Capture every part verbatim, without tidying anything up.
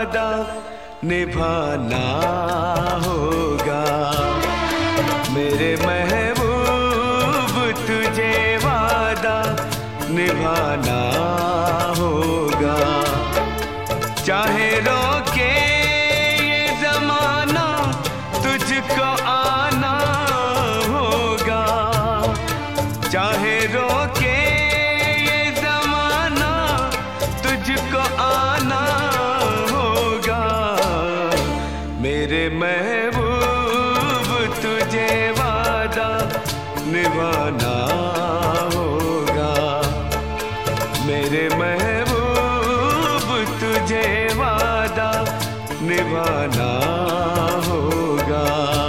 वादा निभाना होगा। मेरे महबूब तुझे वादा निभाना होगा। चाहे रोके ये जमाना तुझको आना होगा। चाहे रोके ये जमाना तुझको आना होगा। मेरे महबूब तुझे वादा निभाना होगा। मेरे महबूब तुझे वादा निभाना होगा।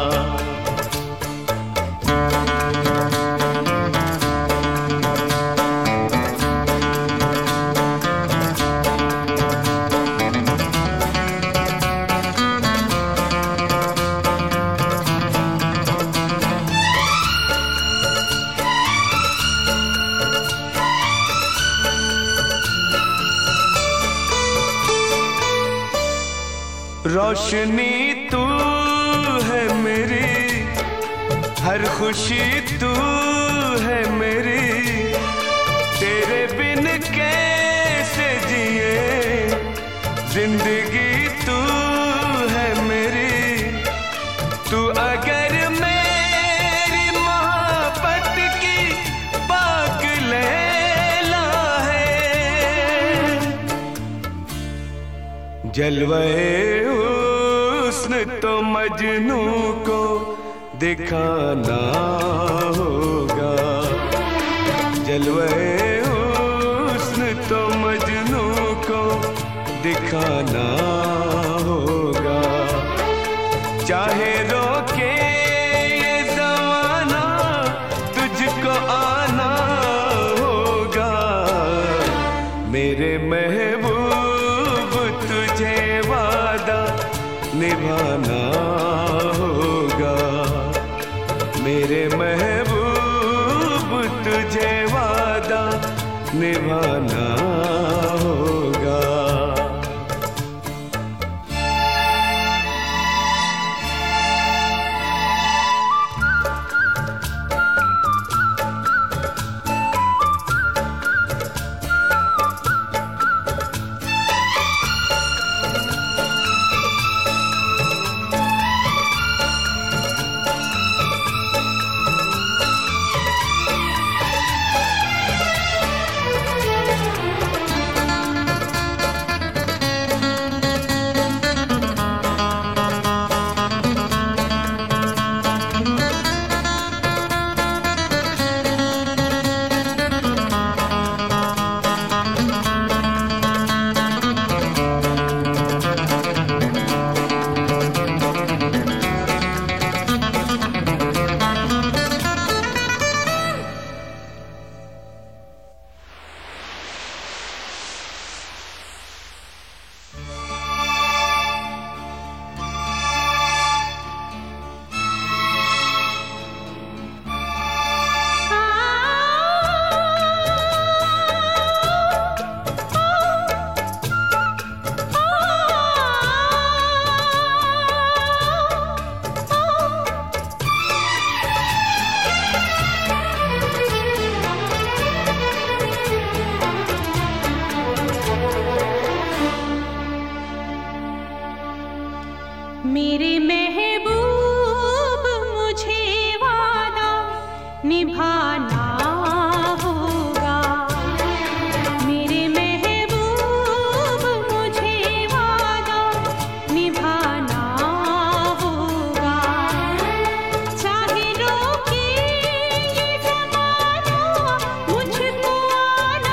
रोशनी तू है मेरी, हर खुशी तू है मेरी। तेरे बिन कैसे जिए, जिंदगी तू है मेरी। तू अगर मेरी मोहब्बत की पाक लैला है, जलवे हुस्न तो मजनू को दिखाना होगा। जलवे हुस्न तो मजनू को दिखाना होगा। चाहे रोके ये ज़माना तुझको आना होगा। मेरे महबूब तुझे वादा निभाना होगा। मेरे महबूब तुझे वादा निभाना होगा। मेरे महबूब मुझे वादा निभाना होगा। मेरे महबूब मुझे वादा निभाना होगा। चाहे रोके ये ज़माना मुझको आना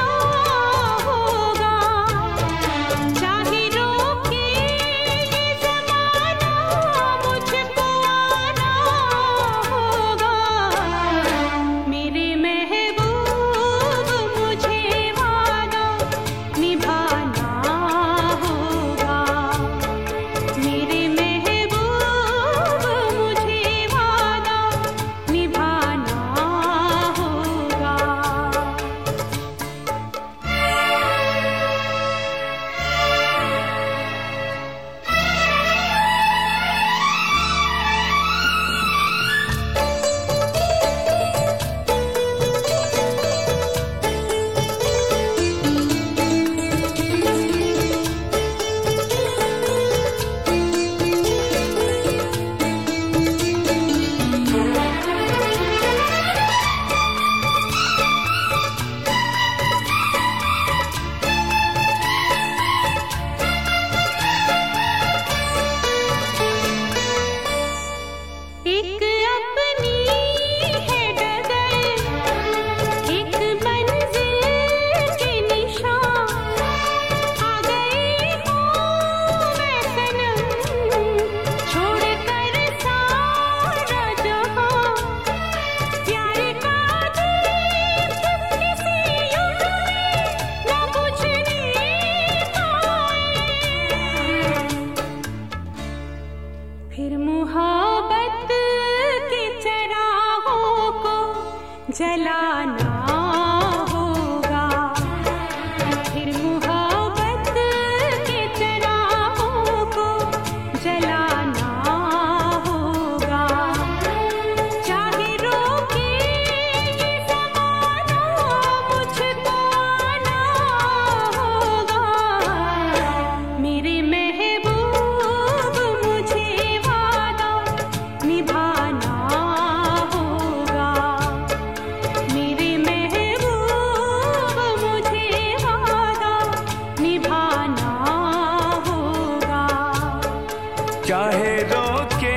होगा। चाहे रोके ये ज़माना मुझको फिर मोहब्बत के चरागों को जलाना होगा, फिर मोहब्बत के चरागों को जलाना होगा। चाहे रोके ये ज़माना मुझको आना होगा। मेरे महबूब मुझे वादा निभाना होगा। मेरे महबूब मुझे वादा निभाना होगा। चाहे रोके